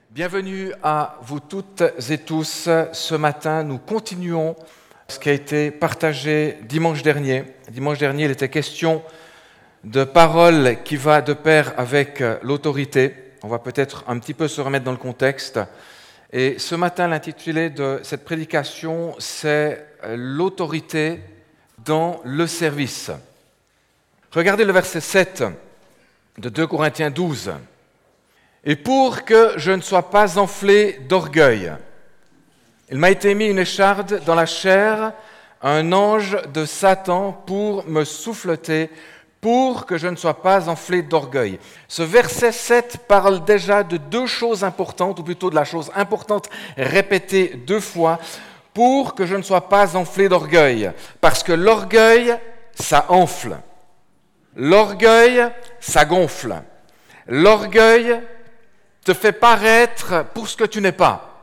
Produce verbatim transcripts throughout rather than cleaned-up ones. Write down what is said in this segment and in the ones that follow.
Bienvenue à vous toutes et tous. Ce matin, nous continuons ce qui a été partagé dimanche dernier. Dimanche dernier, il était question de parole qui va de pair avec l'autorité. On va peut-être un petit peu se remettre dans le contexte. Et ce matin, l'intitulé de cette prédication, c'est « L'autorité dans le service ». Regardez le verset sept de deux Corinthiens douze. « Et pour que je ne sois pas enflé d'orgueil, il m'a été mis une écharde dans la chair, un ange de Satan pour me souffleter, pour que je ne sois pas enflé d'orgueil. » Ce verset sept parle déjà de deux choses importantes, ou plutôt de la chose importante répétée deux fois, pour que je ne sois pas enflé d'orgueil. Parce que l'orgueil, ça enfle. L'orgueil, ça gonfle. L'orgueil te fait paraître pour ce que tu n'es pas.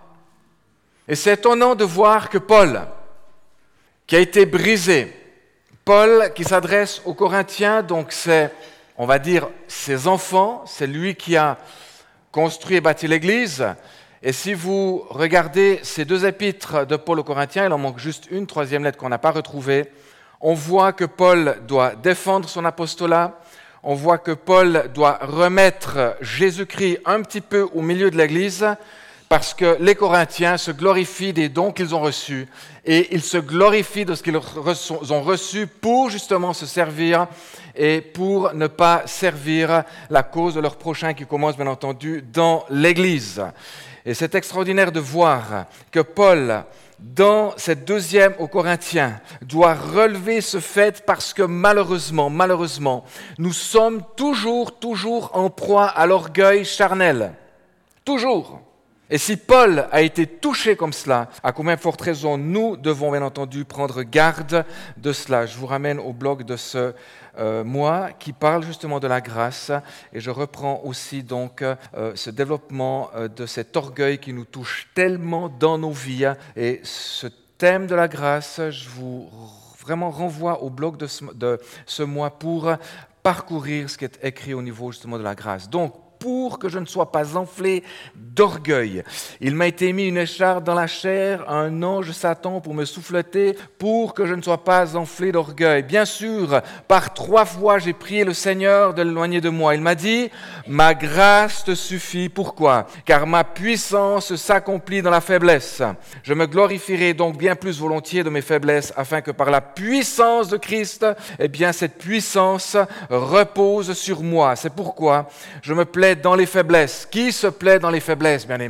Et c'est étonnant de voir que Paul, qui a été brisé, Paul qui s'adresse aux Corinthiens, donc c'est, on va dire, ses enfants, c'est lui qui a construit et bâti l'Église. Et si vous regardez ces deux épîtres de Paul aux Corinthiens, il en manque juste une troisième lettre qu'on n'a pas retrouvée, on voit que Paul doit défendre son apostolat. On voit que Paul doit remettre Jésus-Christ un petit peu au milieu de l'Église parce que les Corinthiens se glorifient des dons qu'ils ont reçus et ils se glorifient de ce qu'ils ont reçu pour justement se servir et pour ne pas servir la cause de leur prochain qui commence bien entendu dans l'Église. Et c'est extraordinaire de voir que Paul, dans cette deuxième aux Corinthiens, doit relever ce fait parce que malheureusement, malheureusement, nous sommes toujours, toujours en proie à l'orgueil charnel. Toujours. Et si Paul a été touché comme cela, à combien de fortes raisons nous devons bien entendu prendre garde de cela. Je vous ramène au blog de ce euh, mois qui parle justement de la grâce et je reprends aussi donc euh, ce développement euh, de cet orgueil qui nous touche tellement dans nos vies. Et ce thème de la grâce, je vous vraiment renvoie au blog de ce, de ce mois pour parcourir ce qui est écrit au niveau justement de la grâce. Donc, pour que je ne sois pas enflé d'orgueil. Il m'a été mis une écharde dans la chair, un ange Satan pour me souffleter, pour que je ne sois pas enflé d'orgueil. Bien sûr, par trois fois, j'ai prié le Seigneur de l'éloigner de moi. Il m'a dit, ma grâce te suffit. Pourquoi ? Car ma puissance s'accomplit dans la faiblesse. Je me glorifierai donc bien plus volontiers de mes faiblesses, afin que par la puissance de Christ, eh bien, cette puissance repose sur moi. C'est pourquoi je me plais dans les faiblesses. Qui se plaît dans les faiblesses, bien-aimés ?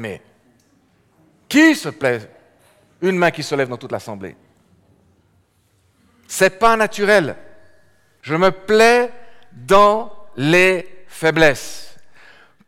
Qui se plaît ? Une main qui se lève dans toute l'assemblée. C'est pas naturel. Je me plais dans les faiblesses. Pourquoi ?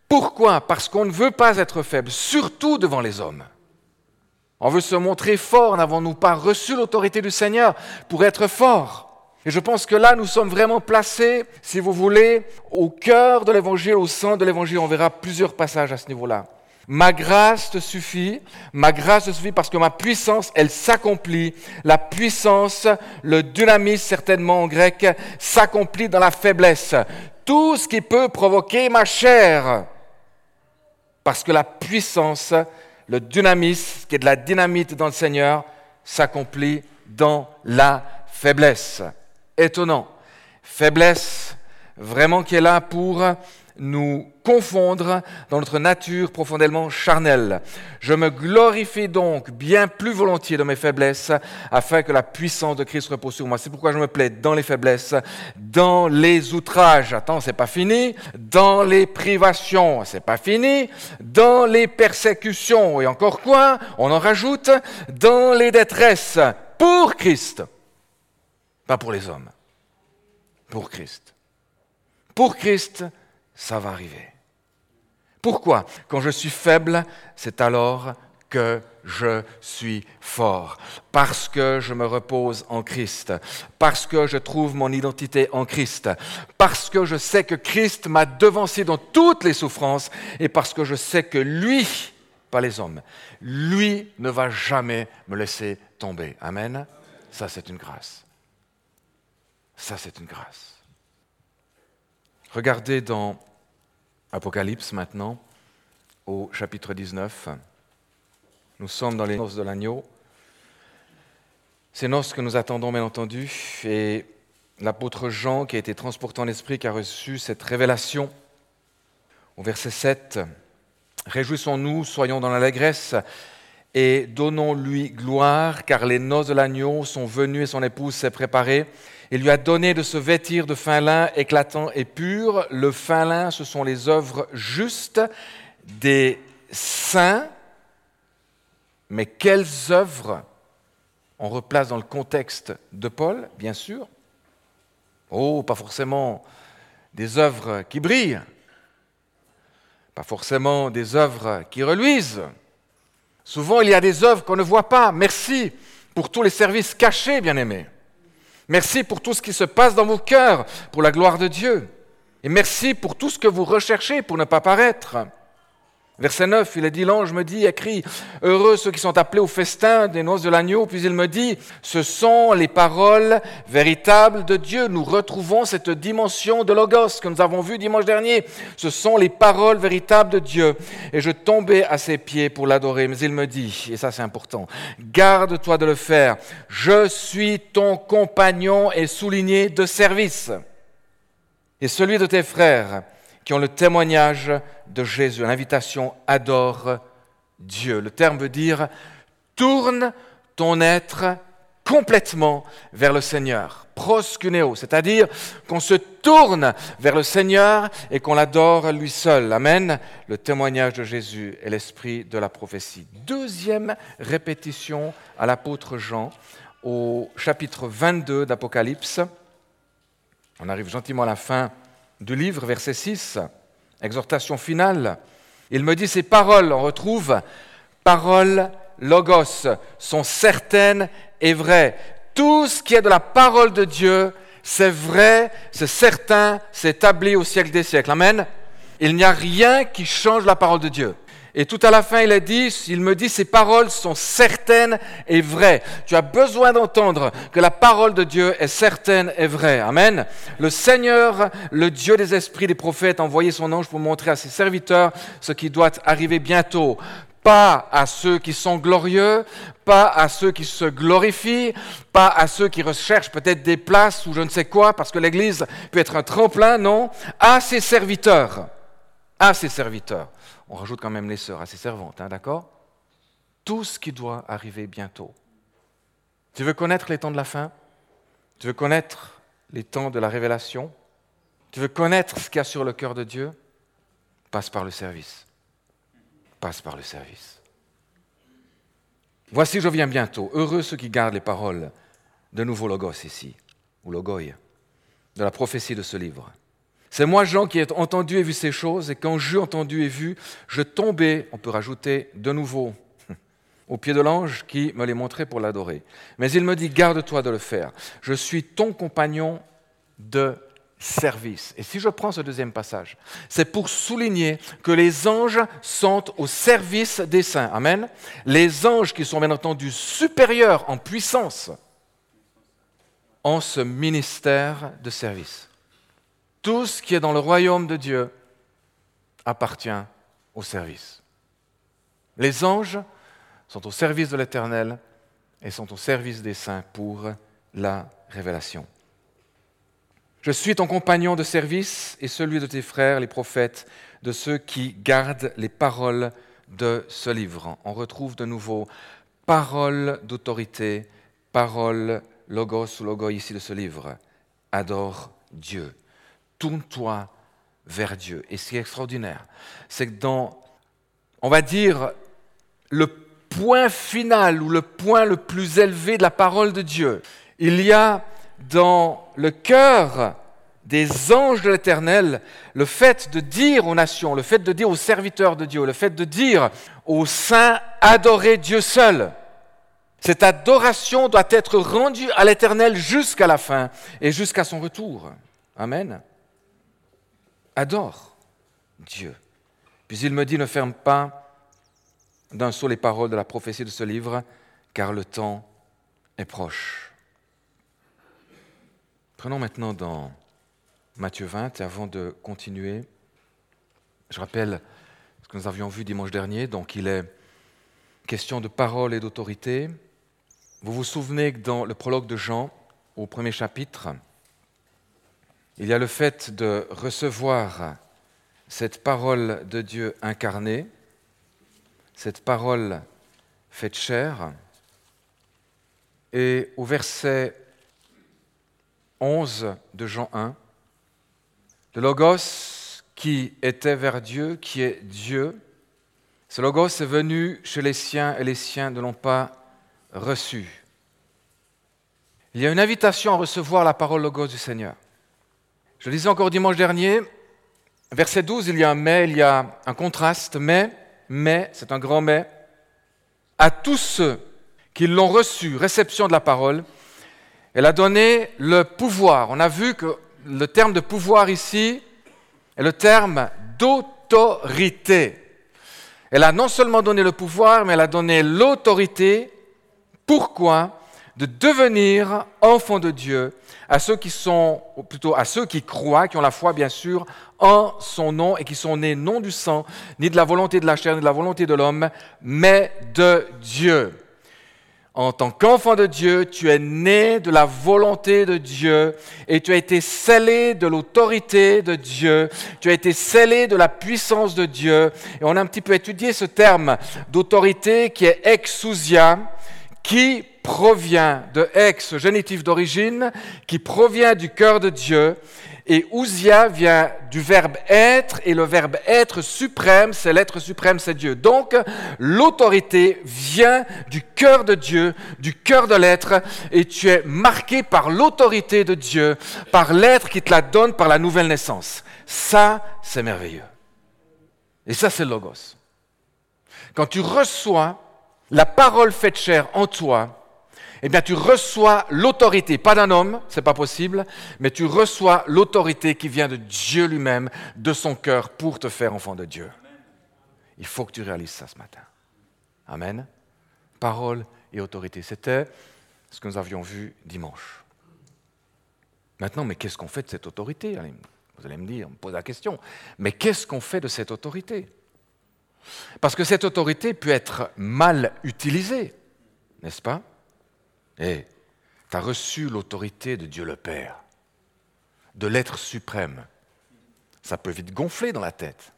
Parce qu'on ne veut pas être faible, surtout devant les hommes. On veut se montrer fort. N'avons-nous pas reçu l'autorité du Seigneur pour être fort ? Et je pense que là, nous sommes vraiment placés, si vous voulez, au cœur de l'Évangile, au centre de l'Évangile. On verra plusieurs passages à ce niveau-là. Ma grâce te suffit, ma grâce te suffit parce que ma puissance, elle s'accomplit. La puissance, le dynamisme certainement en grec, s'accomplit dans la faiblesse. Tout ce qui peut provoquer ma chair. Parce que la puissance, le dynamisme, qui est de la dynamite dans le Seigneur, s'accomplit dans la faiblesse. Étonnant. Faiblesse, vraiment qui est là pour nous confondre dans notre nature profondément charnelle. Je me glorifie donc bien plus volontiers de mes faiblesses afin que la puissance de Christ repose sur moi. C'est pourquoi je me plais dans les faiblesses, dans les outrages. Attends, c'est pas fini. Dans les privations, c'est pas fini. Dans les persécutions, et encore quoi ? On en rajoute. Dans les détresses, pour Christ. Pas pour les hommes, pour Christ. Pour Christ, ça va arriver. Pourquoi ? Quand je suis faible, c'est alors que je suis fort. Parce que je me repose en Christ. Parce que je trouve mon identité en Christ. Parce que je sais que Christ m'a devancé dans toutes les souffrances. Et parce que je sais que lui, pas les hommes, lui ne va jamais me laisser tomber. Amen. Ça, c'est une grâce. Ça, c'est une grâce. Regardez dans Apocalypse maintenant, au chapitre dix-neuf. Nous sommes dans les noces de l'agneau. Ces noces que nous attendons, bien entendu, et l'apôtre Jean, qui a été transporté en esprit, qui a reçu cette révélation, au verset sept, « Réjouissons-nous, soyons dans l'allégresse, et donnons-lui gloire, car les noces de l'agneau sont venues et son épouse s'est préparée. Il lui a donné de se vêtir de fin lin éclatant et pur. Le fin lin, ce sont les œuvres justes des saints. » Mais quelles œuvres on replace dans le contexte de Paul, bien sûr. Oh, pas forcément des œuvres qui brillent, pas forcément des œuvres qui reluisent. Souvent, il y a des œuvres qu'on ne voit pas. Merci pour tous les services cachés, bien-aimés. Merci pour tout ce qui se passe dans vos cœurs, pour la gloire de Dieu. Et merci pour tout ce que vous recherchez pour ne pas paraître. Verset neuf, il est dit, l'ange me dit, écrit, « Heureux ceux qui sont appelés au festin des noces de l'agneau. » Puis il me dit, « Ce sont les paroles véritables de Dieu. » Nous retrouvons cette dimension de Logos que nous avons vue dimanche dernier. Ce sont les paroles véritables de Dieu. Et je tombais à ses pieds pour l'adorer. Mais il me dit, et ça c'est important, « Garde-toi de le faire. Je suis ton compagnon et souligné de service. Et celui de tes frères qui ont le témoignage de Jésus. L'invitation « Adore Dieu ». Le terme veut dire « Tourne ton être complètement vers le Seigneur ». Proskuneo, c'est-à-dire qu'on se tourne vers le Seigneur et qu'on l'adore lui seul. Amen. Le témoignage de Jésus est l'esprit de la prophétie. Deuxième répétition à l'apôtre Jean au chapitre vingt-deux d'Apocalypse. On arrive gentiment à la fin du livre, verset six, exhortation finale. Il me dit, ces paroles, on retrouve, paroles logos, sont certaines et vraies. Tout ce qui est de la parole de Dieu, c'est vrai, c'est certain, c'est établi au siècle des siècles. Amen. Il n'y a rien qui change la parole de Dieu. Et tout à la fin, il a dit, il me dit, ces paroles sont certaines et vraies. Tu as besoin d'entendre que la parole de Dieu est certaine et vraie. Amen. Le Seigneur, le Dieu des esprits des prophètes, a envoyé son ange pour montrer à ses serviteurs ce qui doit arriver bientôt. Pas à ceux qui sont glorieux, pas à ceux qui se glorifient, pas à ceux qui recherchent peut-être des places ou je ne sais quoi, parce que l'Église peut être un tremplin, non. À ses serviteurs. À ses serviteurs. On rajoute quand même les sœurs à ses servantes, hein, d'accord? Tout ce qui doit arriver bientôt. Tu veux connaître les temps de la fin? Tu veux connaître les temps de la révélation? Tu veux connaître ce qu'il y a sur le cœur de Dieu? Passe par le service. Passe par le service. Voici, je viens bientôt. Heureux ceux qui gardent les paroles de nouveau Logos ici, ou Logoi, de la prophétie de ce livre. C'est moi, Jean, qui ai entendu et vu ces choses, et quand j'eus entendu et vu, je tombais, on peut rajouter de nouveau, au pied de l'ange qui me les montrait pour l'adorer. Mais il me dit, garde-toi de le faire. Je suis ton compagnon de service. Et si je prends ce deuxième passage, c'est pour souligner que les anges sont au service des saints. Amen. Les anges qui sont bien entendu supérieurs en puissance ont ce ministère de service. Tout ce qui est dans le royaume de Dieu appartient au service. Les anges sont au service de l'Éternel et sont au service des saints pour la révélation. Je suis ton compagnon de service et celui de tes frères, les prophètes, de ceux qui gardent les paroles de ce livre. On retrouve de nouveau parole d'autorité, parole logos ou logoi ici de ce livre. Adore Dieu. Tourne-toi vers Dieu. Et ce qui est extraordinaire, c'est que dans, on va dire, le point final ou le point le plus élevé de la parole de Dieu, il y a dans le cœur des anges de l'Éternel le fait de dire aux nations, le fait de dire aux serviteurs de Dieu, le fait de dire aux saints, adorez Dieu seul. Cette adoration doit être rendue à l'Éternel jusqu'à la fin et jusqu'à son retour. Amen. Adore Dieu. Puis il me dit, ne ferme pas d'un saut les paroles de la prophétie de ce livre, car le temps est proche. Prenons maintenant dans Matthieu vingt, et avant de continuer, je rappelle ce que nous avions vu dimanche dernier. Donc il est question de parole et d'autorité. Vous vous souvenez que dans le prologue de Jean, au premier chapitre, il y a le fait de recevoir cette parole de Dieu incarnée, cette parole faite chair. Et au verset onze de Jean un, le Logos qui était vers Dieu, qui est Dieu, ce Logos est venu chez les siens et les siens ne l'ont pas reçu. Il y a une invitation à recevoir la parole Logos du Seigneur. Je le disais encore dimanche dernier, verset douze, il y a un mais, il y a un contraste, mais, mais, c'est un grand mais, à tous ceux qui l'ont reçu, réception de la parole, elle a donné le pouvoir. On a vu que le terme de pouvoir ici est le terme d'autorité. Elle a non seulement donné le pouvoir, mais elle a donné l'autorité. Pourquoi ? De devenir enfants de Dieu à ceux qui sont, ou plutôt à ceux qui croient, qui ont la foi bien sûr, en son nom et qui sont nés non du sang, ni de la volonté de la chair, ni de la volonté de l'homme, mais de Dieu. En tant qu'enfant de Dieu, tu es né de la volonté de Dieu et tu as été scellé de l'autorité de Dieu, tu as été scellé de la puissance de Dieu. Et on a un petit peu étudié ce terme d'autorité qui est exousia, qui provient de ex, génitif d'origine, qui provient du cœur de Dieu. Et ousia vient du verbe être, et le verbe être suprême, c'est l'être suprême, c'est Dieu. Donc, l'autorité vient du cœur de Dieu, du cœur de l'être, et tu es marqué par l'autorité de Dieu, par l'être qui te la donne par la nouvelle naissance. Ça, c'est merveilleux. Et ça, c'est le Logos. Quand tu reçois la parole faite chair en toi, eh bien, tu reçois l'autorité, pas d'un homme, c'est pas possible, mais tu reçois l'autorité qui vient de Dieu lui-même, de son cœur, pour te faire enfant de Dieu. Il faut que tu réalises ça ce matin. Amen. Parole et autorité, c'était ce que nous avions vu dimanche. Maintenant, mais qu'est-ce qu'on fait de cette autorité ? Vous allez me dire, on me pose la question, mais qu'est-ce qu'on fait de cette autorité ? Parce que cette autorité peut être mal utilisée, n'est-ce pas ? Et tu as reçu l'autorité de Dieu le Père, de l'être suprême. Ça peut vite gonfler dans la tête.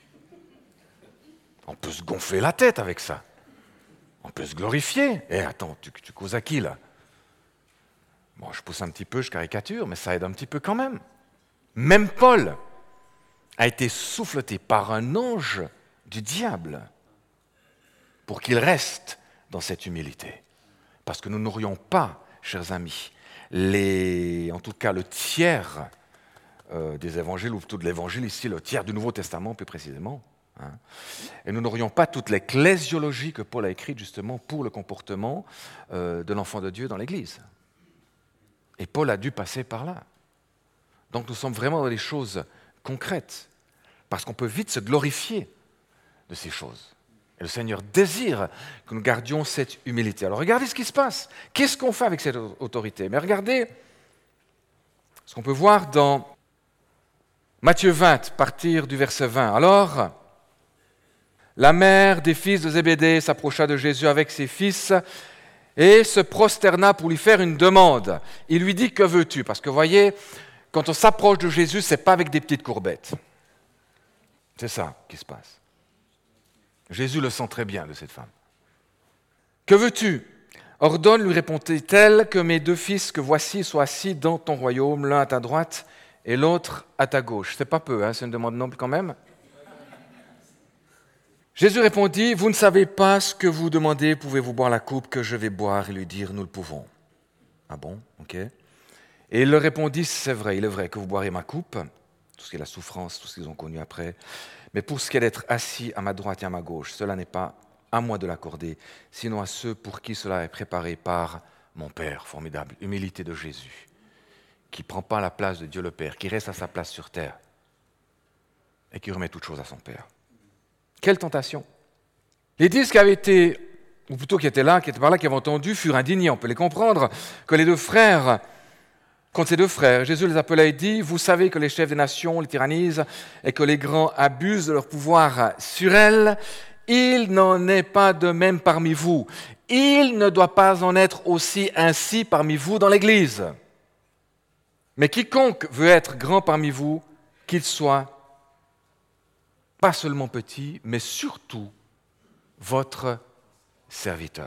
On peut se gonfler la tête avec ça. On peut se glorifier. Eh, attends, tu, tu causes à qui là ? Bon, je pousse un petit peu, je caricature, mais ça aide un petit peu quand même. Même Paul a été souffleté par un ange du diable pour qu'il reste dans cette humilité. Parce que nous n'aurions pas, chers amis, les, en tout cas le tiers euh, des évangiles, ou plutôt de l'évangile ici, le tiers du Nouveau Testament plus précisément. Hein, et nous n'aurions pas toute l'ecclésiologie que Paul a écrite justement pour le comportement euh, de l'enfant de Dieu dans l'Église. Et Paul a dû passer par là. Donc nous sommes vraiment dans des choses concrètes, parce qu'on peut vite se glorifier de ces choses. Et le Seigneur désire que nous gardions cette humilité. Alors regardez ce qui se passe. Qu'est-ce qu'on fait avec cette autorité ? Mais regardez ce qu'on peut voir dans Matthieu vingt, à partir du verset vingt. Alors, la mère des fils de Zébédée s'approcha de Jésus avec ses fils et se prosterna pour lui faire une demande. Il lui dit « Que veux-tu » Parce que vous voyez, quand on s'approche de Jésus, ce n'est pas avec des petites courbettes. C'est ça qui se passe. Jésus le sent très bien de cette femme. « Que veux-tu » Ordonne, lui répondit-elle, que mes deux fils que voici soient assis dans ton royaume, l'un à ta droite et l'autre à ta gauche. C'est pas peu, hein, c'est une demande noble quand même. Jésus répondit, « Vous ne savez pas ce que vous demandez, pouvez-vous boire la coupe que je vais boire ?» Et lui dire, « Nous le pouvons. » Ah bon, ok. Et il leur répondit, « C'est vrai, il est vrai que vous boirez ma coupe, tout ce qui est la souffrance, tout ce qu'ils ont connu après. Mais pour ce qui est d'être assis à ma droite et à ma gauche, cela n'est pas à moi de l'accorder, sinon à ceux pour qui cela est préparé par mon Père. » Formidable, humilité de Jésus, qui ne prend pas la place de Dieu le Père, qui reste à sa place sur terre et qui remet toute chose à son Père. Quelle tentation! Les dix qui avaient été, ou plutôt qui étaient là, qui étaient par là, qui avaient entendu, furent indignés. On peut les comprendre, que les deux frères contre ses deux frères. Jésus les appela et dit, « Vous savez que les chefs des nations les tyrannisent et que les grands abusent de leur pouvoir sur elles. Il n'en est pas de même parmi vous. Il ne doit pas en être aussi ainsi parmi vous dans l'Église. Mais quiconque veut être grand parmi vous, qu'il soit pas seulement petit, mais surtout votre serviteur. »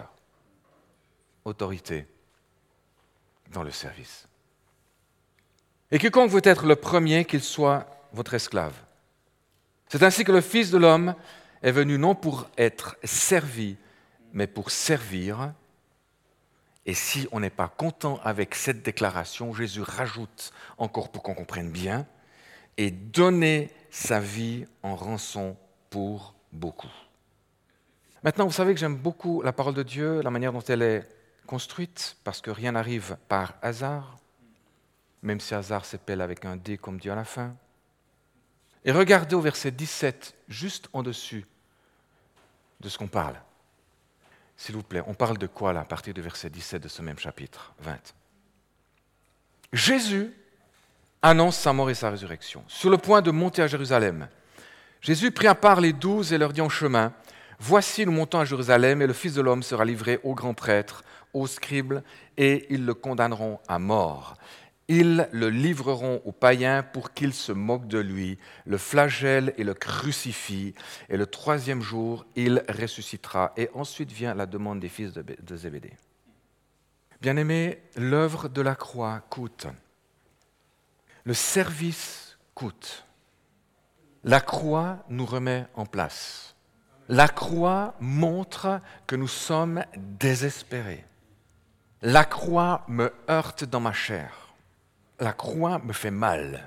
Autorité dans le service. Et quiconque veut être le premier, qu'il soit votre esclave. C'est ainsi que le Fils de l'homme est venu non pour être servi, mais pour servir. Et si on n'est pas content avec cette déclaration, Jésus rajoute encore pour qu'on comprenne bien, et donner sa vie en rançon pour beaucoup. Maintenant, vous savez que j'aime beaucoup la parole de Dieu, la manière dont elle est construite, parce que rien n'arrive par hasard, même si hasard s'épelle avec un D comme Dieu à la fin. Et regardez au verset dix-sept, juste en dessus de ce qu'on parle. S'il vous plaît, on parle de quoi là, à partir du verset dix-sept de ce même chapitre vingt? Jésus annonce sa mort et sa résurrection. Sur le point de monter à Jérusalem, Jésus prit à part les douze et leur dit en chemin, « Voici, nous montons à Jérusalem, et le Fils de l'homme sera livré aux grands prêtres, aux scribes, et ils le condamneront à mort. Ils le livreront aux païens pour qu'ils se moquent de lui, le flagellent et le crucifient, et le troisième jour, il ressuscitera. » Et ensuite vient la demande des fils de Zébédée. Bien-aimés, l'œuvre de la croix coûte. Le service coûte. La croix nous remet en place. La croix montre que nous sommes désespérés. La croix me heurte dans ma chair. La croix me fait mal.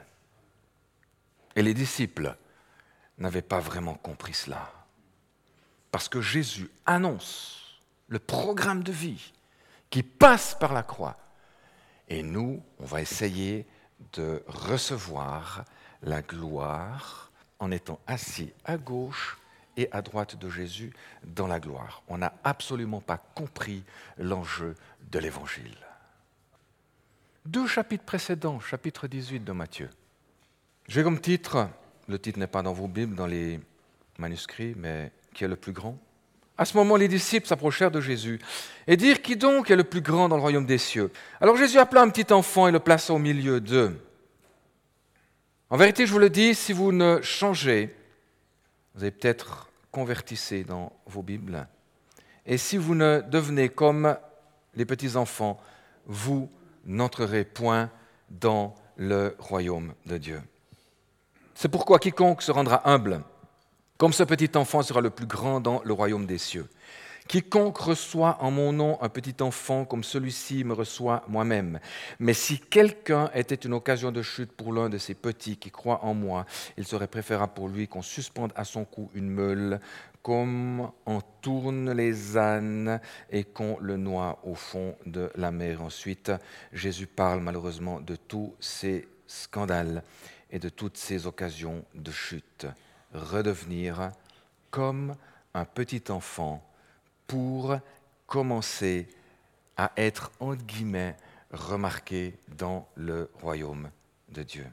Et les disciples n'avaient pas vraiment compris cela. Parce que Jésus annonce le programme de vie qui passe par la croix. Et nous, on va essayer de recevoir la gloire en étant assis à gauche et à droite de Jésus dans la gloire. On n'a absolument pas compris l'enjeu de l'Évangile. Deux chapitres précédents, chapitre dix-huit de Matthieu. J'ai comme titre, le titre n'est pas dans vos Bibles, dans les manuscrits, mais qui est le plus grand? À ce moment, les disciples s'approchèrent de Jésus et dirent, « Qui donc est le plus grand dans le royaume des cieux ?» Alors Jésus appela un petit enfant et le plaça au milieu d'eux. En vérité, je vous le dis, si vous ne changez, vous avez peut-être convertissé dans vos Bibles, et si vous ne devenez comme les petits-enfants, vous n'entrerez point dans le royaume de Dieu. C'est pourquoi quiconque se rendra humble, comme ce petit enfant sera le plus grand dans le royaume des cieux. Quiconque reçoit en mon nom un petit enfant comme celui-ci me reçoit moi-même. Mais si quelqu'un était une occasion de chute pour l'un de ces petits qui croient en moi, il serait préférable pour lui qu'on suspende à son cou une meule, comme on tourne les ânes et qu'on le noie au fond de la mer. Ensuite, Jésus parle malheureusement de tous ces scandales et de toutes ces occasions de chute. Redevenir comme un petit enfant pour commencer à être, entre guillemets, remarqué dans le royaume de Dieu.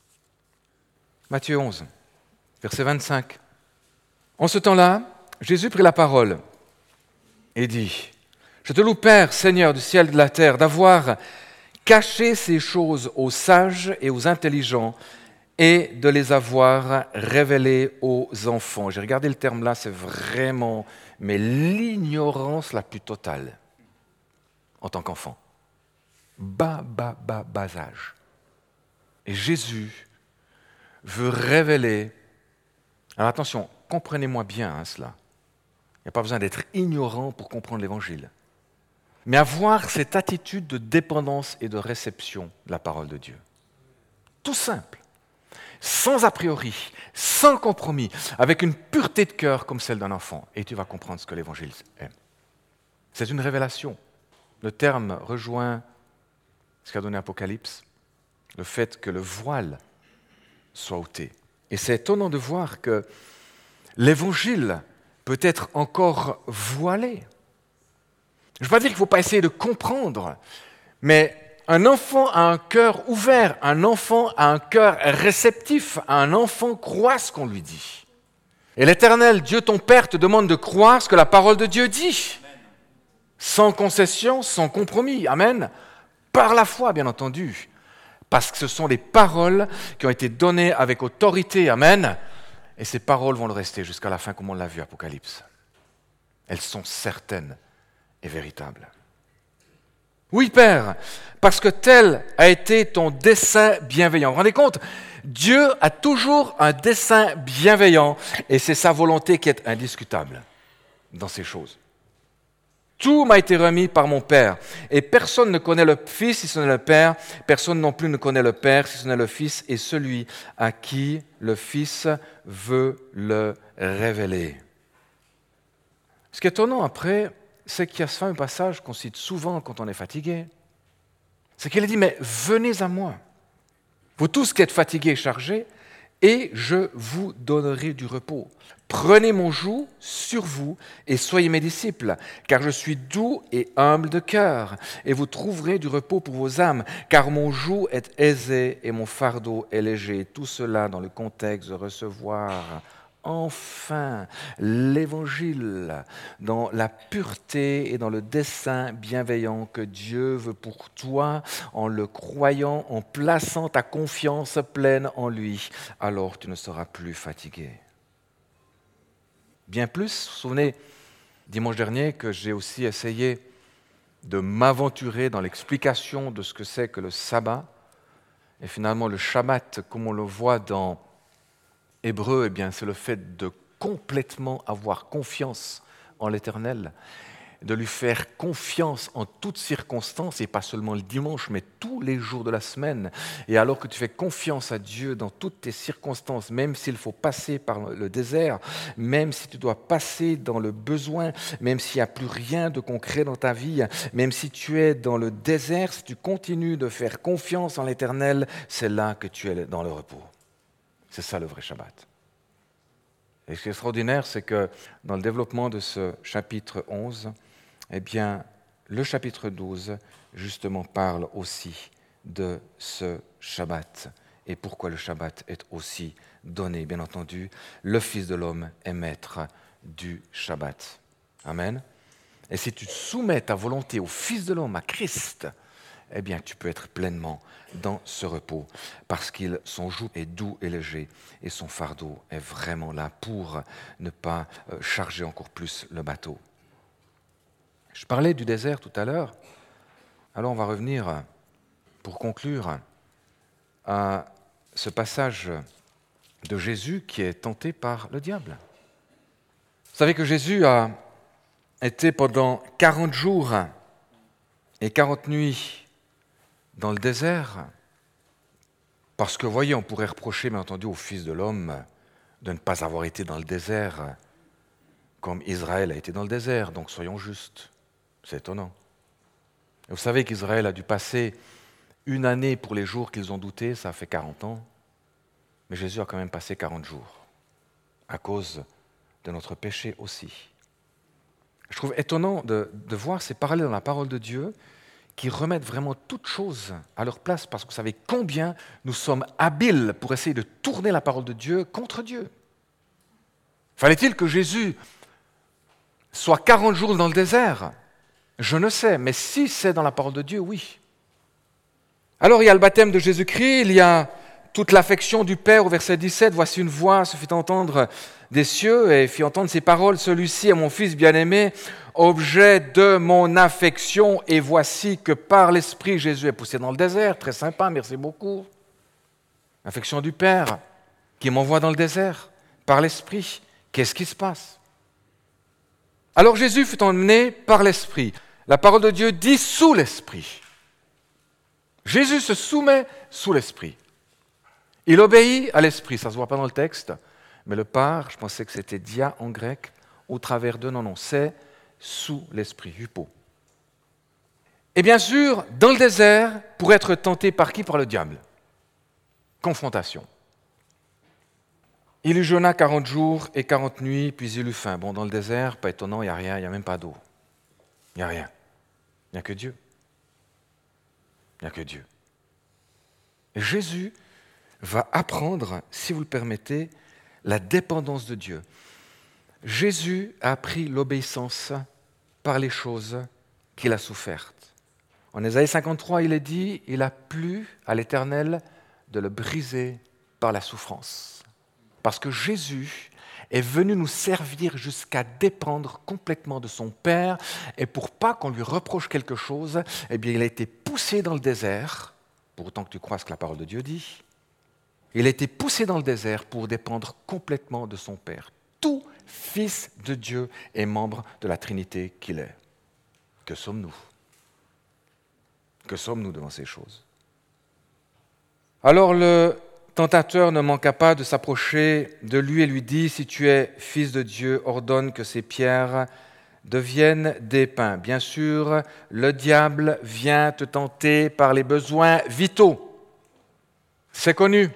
Matthieu onze, verset vingt-cinq. En ce temps-là, Jésus prit la parole et dit, « Je te loue, Père, Seigneur du ciel et de la terre, d'avoir caché ces choses aux sages et aux intelligents et de les avoir révélées aux enfants. » J'ai regardé le terme là, c'est vraiment, mais l'ignorance la plus totale en tant qu'enfant. Bas, bas, bas, bas âge. Et Jésus veut révéler. Alors attention, comprenez-moi bien hein, cela. Il n'y a pas besoin d'être ignorant pour comprendre l'Évangile. Mais avoir cette attitude de dépendance et de réception de la parole de Dieu. Tout simple. Sans a priori, sans compromis, avec une pureté de cœur comme celle d'un enfant. Et tu vas comprendre ce que l'Évangile est. C'est une révélation. Le terme rejoint ce qu'a donné Apocalypse, le fait que le voile soit ôté. Et c'est étonnant de voir que l'Évangile peut être encore voilé. Je ne veux pas dire qu'il ne faut pas essayer de comprendre, mais un enfant a un cœur ouvert, un enfant a un cœur réceptif, un enfant croit ce qu'on lui dit. Et l'Éternel, Dieu ton Père, te demande de croire ce que la parole de Dieu dit. Amen. Sans concession, sans compromis. Amen. Par la foi, bien entendu. Parce que ce sont les paroles qui ont été données avec autorité. Amen. Et ces paroles vont le rester jusqu'à la fin, comme on l'a vu, Apocalypse. Elles sont certaines et véritables. Oui, Père, parce que tel a été ton dessein bienveillant. Vous vous rendez compte ? Dieu a toujours un dessein bienveillant et c'est sa volonté qui est indiscutable dans ces choses. Tout m'a été remis par mon Père et personne ne connaît le Fils si ce n'est le Père, personne non plus ne connaît le Père si ce n'est le Fils et celui à qui le Fils veut le révéler. Ce qui est étonnant après, c'est qu'il y a ce fameux passage qu'on cite souvent quand on est fatigué. C'est qu'il a dit, mais venez à moi, vous tous qui êtes fatigués et chargés, et je vous donnerai du repos. Prenez mon joug sur vous et soyez mes disciples, car je suis doux et humble de cœur, et vous trouverez du repos pour vos âmes, car mon joug est aisé et mon fardeau est léger. Tout cela dans le contexte de recevoir enfin l'Évangile, dans la pureté et dans le dessein bienveillant que Dieu veut pour toi, en le croyant, en plaçant ta confiance pleine en lui, alors tu ne seras plus fatigué. Bien plus, vous vous souvenez, dimanche dernier, que j'ai aussi essayé de m'aventurer dans l'explication de ce que c'est que le sabbat, et finalement le Shabbat, comme on le voit dans Hébreu, eh bien, c'est le fait de complètement avoir confiance en l'Éternel, de lui faire confiance en toutes circonstances, et pas seulement le dimanche, mais tous les jours de la semaine. Et alors que tu fais confiance à Dieu dans toutes tes circonstances, même s'il faut passer par le désert, même si tu dois passer dans le besoin, même s'il n'y a plus rien de concret dans ta vie, même si tu es dans le désert, si tu continues de faire confiance en l'Éternel, c'est là que tu es dans le repos. C'est ça le vrai Shabbat. Et ce qui est extraordinaire, c'est que dans le développement de ce chapitre onze, eh bien, le chapitre douze, justement, parle aussi de ce Shabbat. Et pourquoi le Shabbat est aussi donné, bien entendu, le Fils de l'homme est maître du Shabbat. Amen. Et si tu soumets ta volonté au Fils de l'homme, à Christ, eh bien, tu peux être pleinement dans ce repos, parce que son joug est doux et léger, et son fardeau est vraiment là pour ne pas charger encore plus le bateau. Je parlais du désert tout à l'heure, alors on va revenir, pour conclure, à ce passage de Jésus qui est tenté par le diable. Vous savez que Jésus a été pendant quarante jours et quarante nuits dans le désert, parce que, voyez, on pourrait reprocher, bien entendu, au Fils de l'homme de ne pas avoir été dans le désert comme Israël a été dans le désert, donc soyons justes. C'est étonnant. Et vous savez qu'Israël a dû passer une année pour les jours qu'ils ont douté, ça fait quarante ans, mais Jésus a quand même passé quarante jours, à cause de notre péché aussi. Je trouve étonnant de, de voir ces parallèles dans la parole de Dieu, qui remettent vraiment toutes choses à leur place, parce que vous savez combien nous sommes habiles pour essayer de tourner la parole de Dieu contre Dieu. Fallait-il que Jésus soit quarante jours dans le désert ? Je ne sais, mais si c'est dans la parole de Dieu, oui. Alors il y a le baptême de Jésus-Christ, il y a toute l'affection du Père au verset dix-sept, « Voici une voix se fit entendre des cieux et fit entendre ces paroles, celui-ci est mon Fils bien-aimé, objet de mon affection, et voici que par l'Esprit Jésus est poussé dans le désert. » Très sympa, merci beaucoup. Affection du Père qui m'envoie dans le désert par l'Esprit. Qu'est-ce qui se passe ? Alors Jésus fut emmené par l'Esprit. La parole de Dieu dit sous l'Esprit. Jésus se soumet sous l'Esprit. Il obéit à l'Esprit, ça ne se voit pas dans le texte, mais le par, je pensais que c'était dia en grec, au travers de, non, non, c'est sous l'Esprit, hypo. Et bien sûr, dans le désert, pour être tenté par qui ? Par le diable. Confrontation. Il eut jeûna quarante jours et quarante nuits, puis il eut faim. Bon, dans le désert, pas étonnant, il n'y a rien, il n'y a même pas d'eau. Il n'y a rien. Il n'y a que Dieu. Il n'y a que Dieu. Et Jésus va apprendre, si vous le permettez, la dépendance de Dieu. Jésus a appris l'obéissance par les choses qu'il a souffertes. En Ésaïe cinquante-trois, il est dit « Il a plu à l'Éternel de le briser par la souffrance. » Parce que Jésus est venu nous servir jusqu'à dépendre complètement de son Père, et pour pas qu'on lui reproche quelque chose, eh bien, il a été poussé dans le désert, pour autant que tu crois ce que la parole de Dieu dit. Il a été poussé dans le désert pour dépendre complètement de son Père. Tout fils de Dieu est membre de la Trinité qu'il est. Que sommes-nous ? Que sommes-nous devant ces choses ? Alors le tentateur ne manqua pas de s'approcher de lui et lui dit « Si tu es fils de Dieu, ordonne que ces pierres deviennent des pains. » Bien sûr, le diable vient te tenter par les besoins vitaux. C'est connu.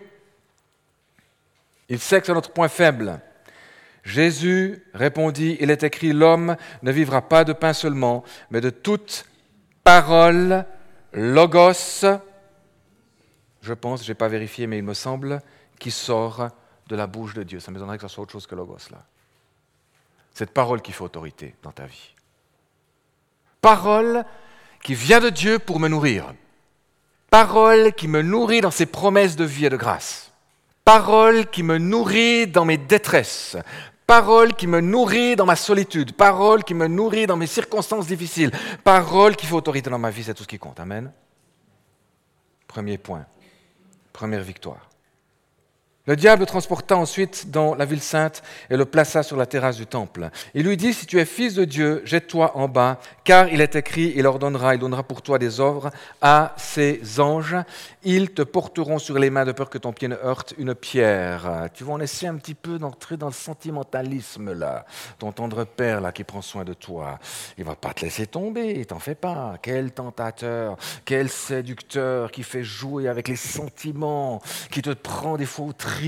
Il sait que c'est notre point faible. Jésus répondit, il est écrit, l'homme ne vivra pas de pain seulement, mais de toute parole, logos, je pense, je n'ai pas vérifié, mais il me semble, qui sort de la bouche de Dieu. Ça m'étonnerait que ce soit autre chose que logos, là. Cette parole qui fait autorité dans ta vie. Parole qui vient de Dieu pour me nourrir. Parole qui me nourrit dans ses promesses de vie et de grâce. Parole qui me nourrit dans mes détresses. Parole qui me nourrit dans ma solitude. Parole qui me nourrit dans mes circonstances difficiles. Parole qui fait autorité dans ma vie, c'est tout ce qui compte. Amen. Premier point. Première victoire. Le diable le transporta ensuite dans la ville sainte et le plaça sur la terrasse du temple. Il lui dit, si tu es fils de Dieu, jette-toi en bas, car il est écrit, il ordonnera, il donnera pour toi des ordres à ses anges. Ils te porteront sur les mains de peur que ton pied ne heurte une pierre. Tu vas en essayer un petit peu d'entrer dans le sentimentalisme, là. Ton tendre père, là, qui prend soin de toi. Il ne va pas te laisser tomber, t'en fais pas. Quel tentateur, quel séducteur qui fait jouer avec les sentiments, qui te prend des fois au tripes.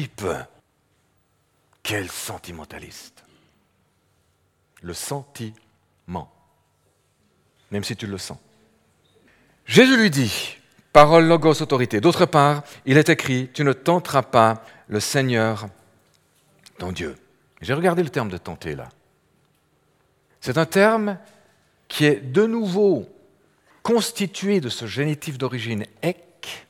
Quel sentimentaliste. Le sentiment. Même si tu le sens. Jésus lui dit, parole, logos, autorité. D'autre part, il est écrit, tu ne tenteras pas le Seigneur, ton Dieu. J'ai regardé le terme de tenter là. C'est un terme qui est de nouveau constitué de ce génitif d'origine ek,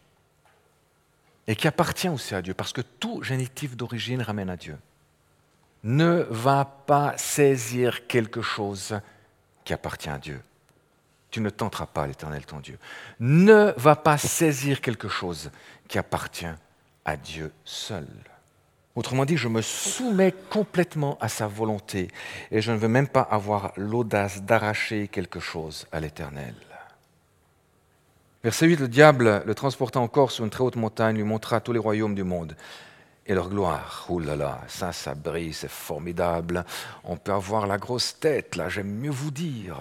et qui appartient aussi à Dieu, parce que tout génitif d'origine ramène à Dieu. Ne va pas saisir quelque chose qui appartient à Dieu. Tu ne tenteras pas l'Éternel ton Dieu. Ne va pas saisir quelque chose qui appartient à Dieu seul. Autrement dit, je me soumets complètement à sa volonté et je ne veux même pas avoir l'audace d'arracher quelque chose à l'Éternel. Verset huit, le diable le transporta encore sur une très haute montagne, lui montra tous les royaumes du monde et leur gloire. Ouh là là, ça, ça brille, c'est formidable. On peut avoir la grosse tête, là, j'aime mieux vous dire.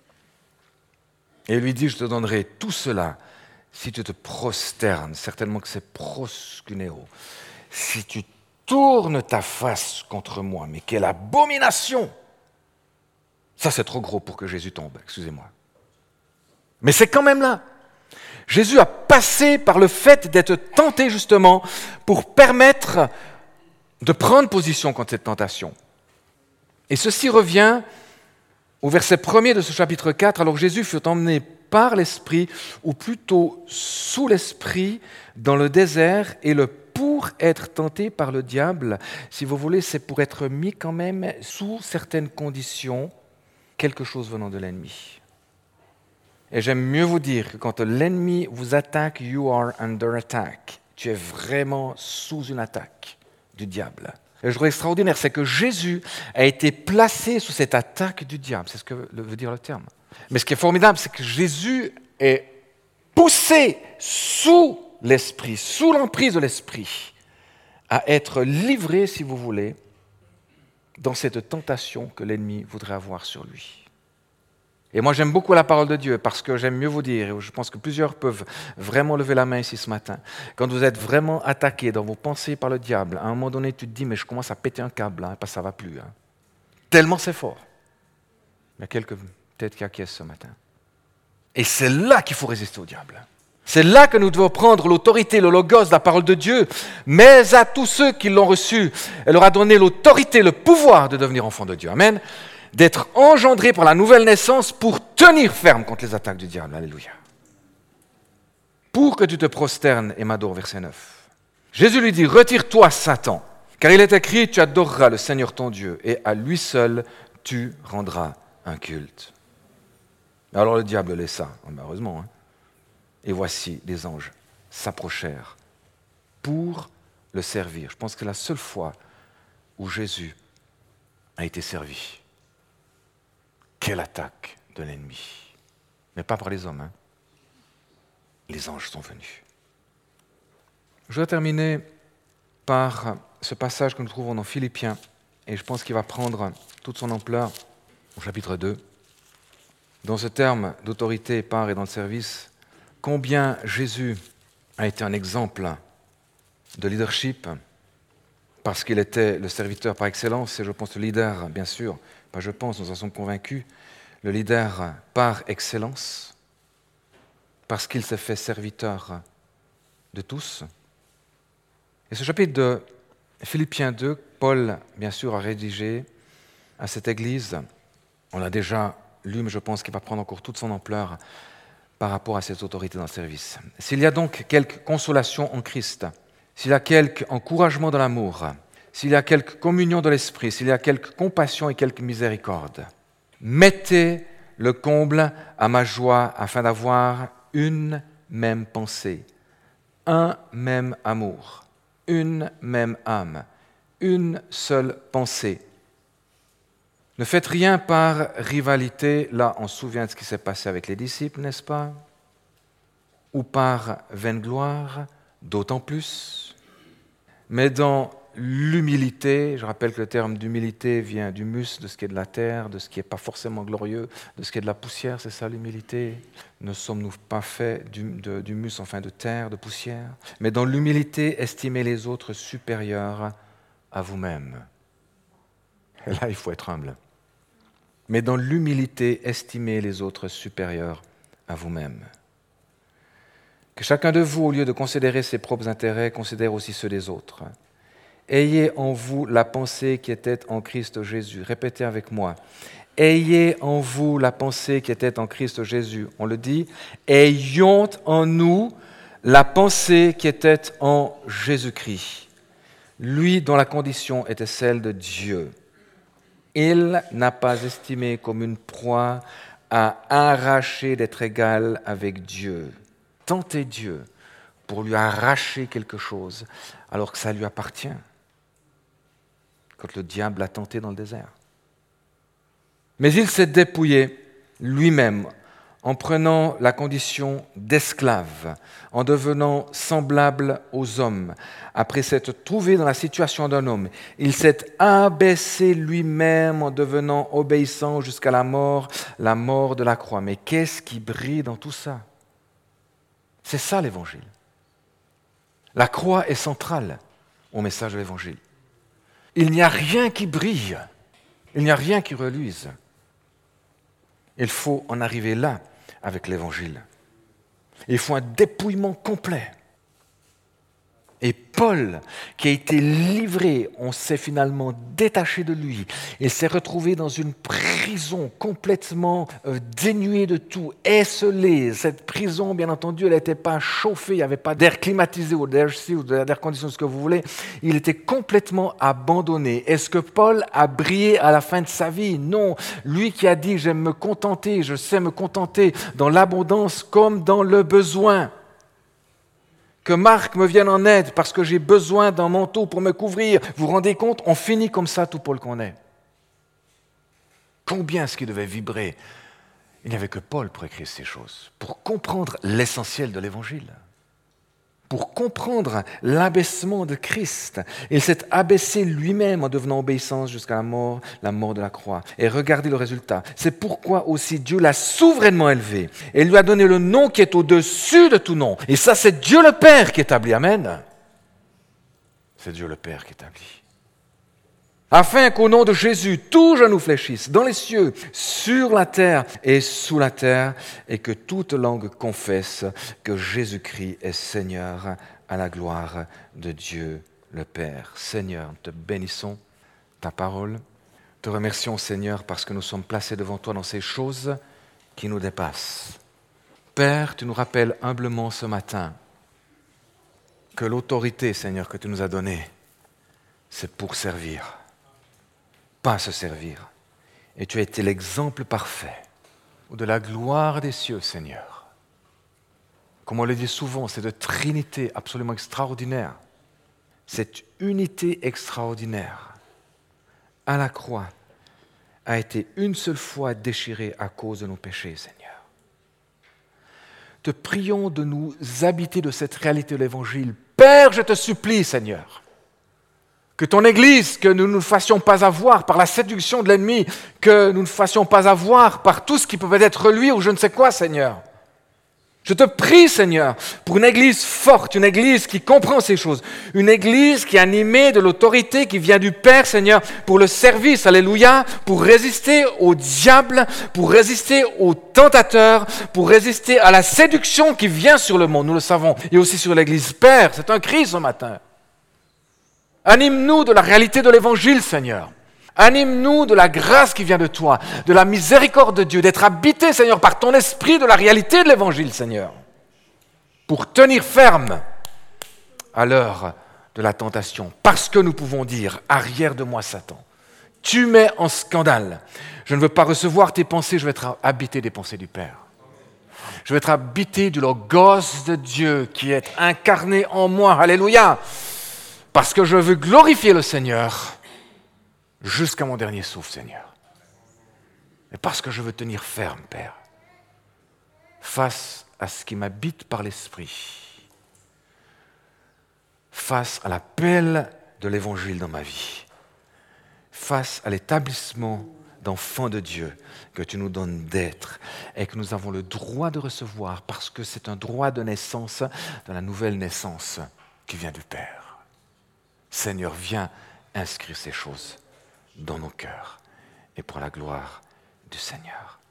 Et il lui dit, je te donnerai tout cela si tu te prosternes, certainement que c'est proskuneo. Si tu tournes ta face contre moi, mais quelle abomination! Ça, c'est trop gros pour que Jésus tombe, excusez-moi. Mais c'est quand même là. Jésus a passé par le fait d'être tenté justement pour permettre de prendre position contre cette tentation. Et ceci revient au verset premier de ce chapitre quatre. Alors Jésus fut emmené par l'Esprit, ou plutôt sous l'Esprit, dans le désert, et le pour être tenté par le diable, si vous voulez, c'est pour être mis quand même sous certaines conditions, quelque chose venant de l'ennemi. Et j'aime mieux vous dire que quand l'ennemi vous attaque, you are under attack. Tu es vraiment sous une attaque du diable. Et le jour extraordinaire, c'est que Jésus a été placé sous cette attaque du diable. C'est ce que veut dire le terme. Mais ce qui est formidable, c'est que Jésus est poussé sous l'esprit, sous l'emprise de l'esprit, à être livré, si vous voulez, dans cette tentation que l'ennemi voudrait avoir sur lui. Et moi, j'aime beaucoup la parole de Dieu parce que j'aime mieux vous dire, et je pense que plusieurs peuvent vraiment lever la main ici ce matin, quand vous êtes vraiment attaqué dans vos pensées par le diable, à un moment donné, tu te dis, mais je commence à péter un câble, hein, parce que ça ne va plus. Hein. Tellement c'est fort. Il y a quelques têtes qui acquiescent ce matin. Et c'est là qu'il faut résister au diable. C'est là que nous devons prendre l'autorité, le logos, la parole de Dieu. Mais à tous ceux qui l'ont reçu, elle leur a donné l'autorité, le pouvoir de devenir enfants de Dieu. Amen. D'être engendrés par la nouvelle naissance pour tenir ferme contre les attaques du diable. Alléluia. Pour que tu te prosternes et m'adores, verset neuf. Jésus lui dit, retire-toi, Satan, car il est écrit, tu adoreras le Seigneur ton Dieu, et à lui seul tu rendras un culte. Alors le diable le laissa, heureusement, hein. Et voici, les anges s'approchèrent pour le servir. Je pense que c'est la seule fois où Jésus a été servi. Quelle attaque de l'ennemi. Mais pas par les hommes, hein. Les anges sont venus. Je vais terminer par ce passage que nous trouvons dans Philippiens, et je pense qu'il va prendre toute son ampleur au chapitre deux. Dans ce terme d'autorité par et dans le service, combien Jésus a été un exemple de leadership, parce qu'il était le serviteur par excellence, et je pense le leader, bien sûr, pas je pense, nous en sommes convaincus, le leader par excellence, parce qu'il s'est fait serviteur de tous. Et ce chapitre de Philippiens deux, Paul, bien sûr, a rédigé à cette église. On l'a déjà lu, mais je pense qu'il va prendre encore toute son ampleur par rapport à cette autorité dans le service. S'il y a donc quelque consolation en Christ, s'il y a quelque encouragement dans l'amour, s'il y a quelque communion de l'esprit, s'il y a quelque compassion et quelque miséricorde, mettez le comble à ma joie afin d'avoir une même pensée, un même amour, une même âme, une seule pensée. Ne faites rien par rivalité, là on se souvient de ce qui s'est passé avec les disciples, n'est-ce pas? Ou par vaine gloire, d'autant plus. Mais dans l'humilité, je rappelle que le terme d'humilité vient du mus, de ce qui est de la terre, de ce qui n'est pas forcément glorieux, de ce qui est de la poussière, c'est ça l'humilité. Ne sommes-nous pas faits d'humus, enfin de terre, de poussière? Mais dans l'humilité, estimez les autres supérieurs à vous-même. Et là, il faut être humble. Mais dans l'humilité, estimez les autres supérieurs à vous-même. Que chacun de vous, au lieu de considérer ses propres intérêts, considère aussi ceux des autres. Ayez en vous la pensée qui était en Christ Jésus. Répétez avec moi. Ayez en vous la pensée qui était en Christ Jésus. On le dit. Ayons en nous la pensée qui était en Jésus-Christ. Lui dont la condition était celle de Dieu. Il n'a pas estimé comme une proie à arracher d'être égal avec Dieu. Tentez Dieu pour lui arracher quelque chose alors que ça lui appartient. Quand le diable l'a tenté dans le désert. Mais il s'est dépouillé lui-même en prenant la condition d'esclave, en devenant semblable aux hommes. Après s'être trouvé dans la situation d'un homme, il s'est abaissé lui-même en devenant obéissant jusqu'à la mort, la mort de la croix. Mais qu'est-ce qui brille dans tout ça? C'est ça l'Évangile. La croix est centrale au message de l'Évangile. Il n'y a rien qui brille, il n'y a rien qui reluise. Il faut en arriver là avec l'Évangile. Il faut un dépouillement complet. Et Paul, qui a été livré, on s'est finalement détaché de lui. Il s'est retrouvé dans une prison complètement euh, dénuée de tout, esselée. Cette prison, bien entendu, elle n'était pas chauffée, il n'y avait pas d'air climatisé ou d'air ci ou d'air conditionné, ce que vous voulez. Il était complètement abandonné. Est-ce que Paul a brillé à la fin de sa vie? Non. Lui qui a dit « j'aime me contenter, je sais me contenter dans l'abondance comme dans le besoin ». Que Marc me vienne en aide parce que j'ai besoin d'un manteau pour me couvrir. Vous vous rendez compte? On finit comme ça, tout Paul qu'on est. Combien est-ce qu'il devait vibrer? Il n'y avait que Paul pour écrire ces choses, pour comprendre l'essentiel de l'Évangile, pour comprendre l'abaissement de Christ. Il s'est abaissé lui-même en devenant obéissant jusqu'à la mort, la mort de la croix. Et regardez le résultat. C'est pourquoi aussi Dieu l'a souverainement élevé et lui a donné le nom qui est au-dessus de tout nom. Et ça, c'est Dieu le Père qui établit. Amen. C'est Dieu le Père qui établit. afin qu'au nom de Jésus, tout genou fléchisse, dans les cieux, sur la terre et sous la terre, et que toute langue confesse que Jésus-Christ est Seigneur, à la gloire de Dieu le Père. Seigneur, nous te bénissons ta parole. Te remercions, Seigneur, parce que nous sommes placés devant toi dans ces choses qui nous dépassent. Père, tu nous rappelles humblement ce matin que l'autorité, Seigneur, que tu nous as donnée, c'est pour servir, pas se servir. Et tu as été l'exemple parfait de la gloire des cieux, Seigneur. Comme on le dit souvent, c'est de trinité absolument extraordinaire. Cette unité extraordinaire à la croix a été une seule fois déchirée à cause de nos péchés, Seigneur. Te prions de nous habiter de cette réalité de l'Évangile. Père, je te supplie, Seigneur, que ton Église, que nous ne nous fassions pas avoir par la séduction de l'ennemi, que nous ne fassions pas avoir par tout ce qui peut être lui ou je ne sais quoi, Seigneur. Je te prie, Seigneur, pour une Église forte, une Église qui comprend ces choses, une Église qui est animée de l'autorité qui vient du Père, Seigneur, pour le service, alléluia, pour résister au diable, pour résister aux tentateurs, pour résister à la séduction qui vient sur le monde, nous le savons, et aussi sur l'Église. Père, c'est un cri ce matin. Anime-nous de la réalité de l'Évangile, Seigneur. Anime-nous de la grâce qui vient de toi, de la miséricorde de Dieu, d'être habité, Seigneur, par ton esprit de la réalité de l'Évangile, Seigneur, pour tenir ferme à l'heure de la tentation, parce que nous pouvons dire, arrière de moi, Satan, tu mets en scandale. Je ne veux pas recevoir tes pensées, je veux être habité des pensées du Père. Je veux être habité du Logos de Dieu qui est incarné en moi, alléluia, parce que je veux glorifier le Seigneur jusqu'à mon dernier souffle, Seigneur. Et parce que je veux tenir ferme, Père, face à ce qui m'habite par l'Esprit, face à l'appel de l'Évangile dans ma vie, face à l'établissement d'enfants de Dieu que tu nous donnes d'être et que nous avons le droit de recevoir parce que c'est un droit de naissance, de la nouvelle naissance qui vient du Père. Seigneur, viens inscrire ces choses dans nos cœurs et pour la gloire du Seigneur.